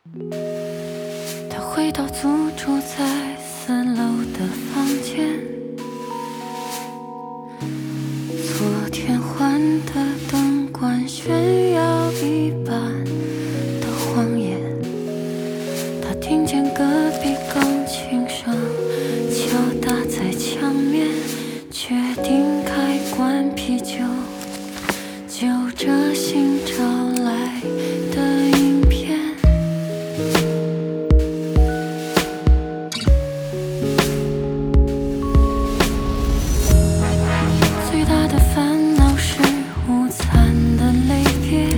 他回到租住在4楼的房间，昨天换的灯管炫耀一般的谎言。他听见隔壁钢琴声敲打在墙面，决定开罐啤酒，就着新找来的影片。最大的烦恼是午餐的类别，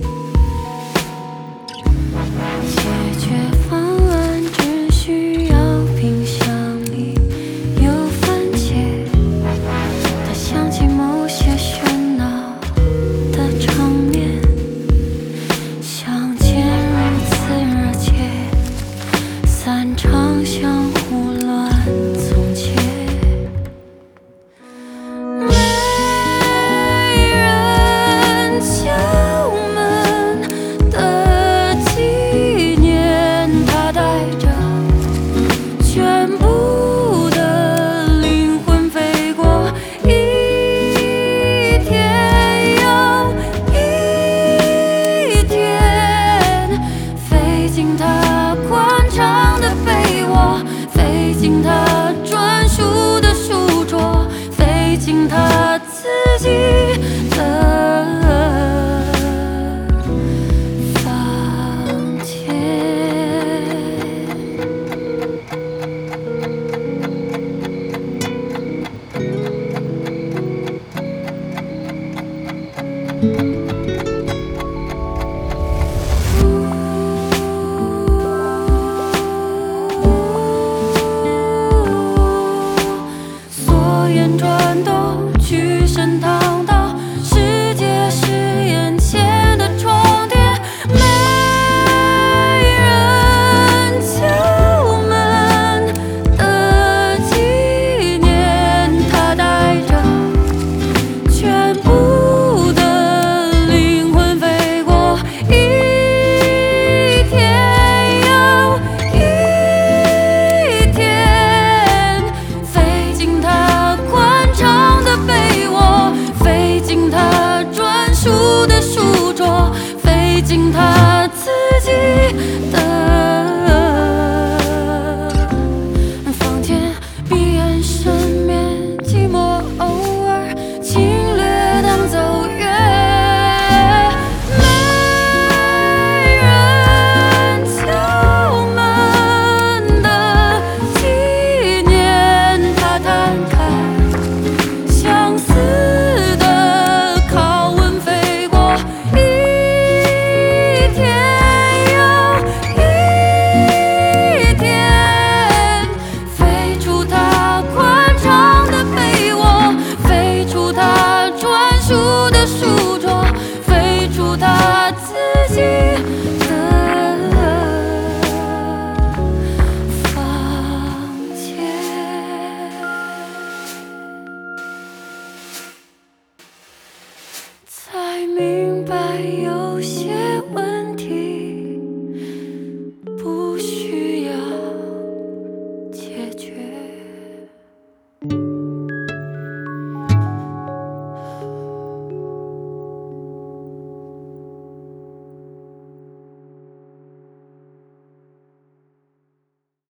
解决方案只需要冰箱里有番茄。他想起某些喧闹的场面，相见如此热切，散场相互乱从前。没人敲门的纪念，他带着全部的灵魂飞过一天又一天，飞进他宽敞的被窝，飞进他专属的书桌，飞进他自己的房间。所言转动，曲声堂道，世界是眼前的床垫。没人敲门的纪念，他带着全部的灵魂飞过一天又一天，飞进他宽敞的被窝，飞进他专属的书桌，飞进他自己的房间。闭眼深眠，寂寞偶尔侵略当走远。没人敲门的纪念，他摊开相似的拷问，飞过一天又一天，飞出他宽敞的被窝，飞出他专属的书桌，飞出他自己的房间。才明白